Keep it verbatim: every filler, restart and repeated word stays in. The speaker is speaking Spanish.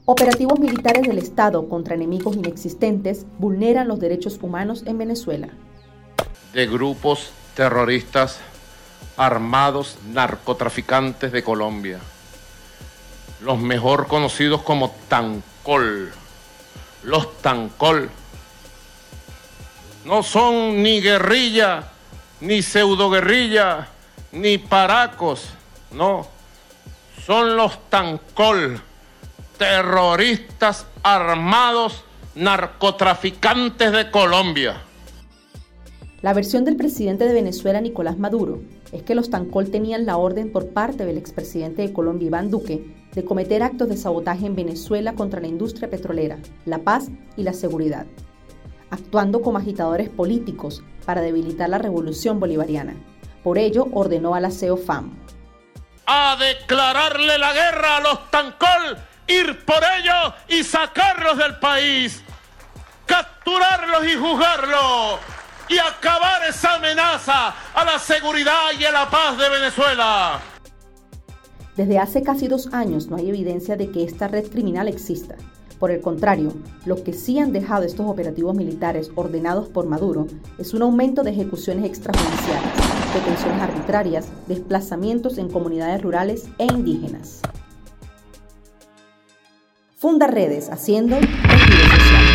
Operativos militares del Estado contra enemigos inexistentes vulneran los derechos humanos en Venezuela. De grupos terroristas armados narcotraficantes de Colombia, los mejor conocidos como Tancol. Los Tancol no son ni guerrilla, ni pseudoguerrilla, ni paracos, no, son los Tancol, terroristas armados narcotraficantes de Colombia. La versión del presidente de Venezuela, Nicolás Maduro, es que los Tancol tenían la orden por parte del expresidente de Colombia, Iván Duque, de cometer actos de sabotaje en Venezuela contra la industria petrolera, la paz y la seguridad, actuando como agitadores políticos para debilitar la revolución bolivariana. Por ello, ordenó a la CEOFAM a declararle la guerra a los Tancol, ir por ellos y sacarlos del país, capturarlos y juzgarlos, y acabar esa amenaza a la seguridad y a la paz de Venezuela. Desde hace casi dos años no hay evidencia de que esta red criminal exista. Por el contrario, lo que sí han dejado estos operativos militares ordenados por Maduro es un aumento de ejecuciones extrajudiciales, detenciones arbitrarias, desplazamientos en comunidades rurales e indígenas. Funda Redes, haciendo el giro social.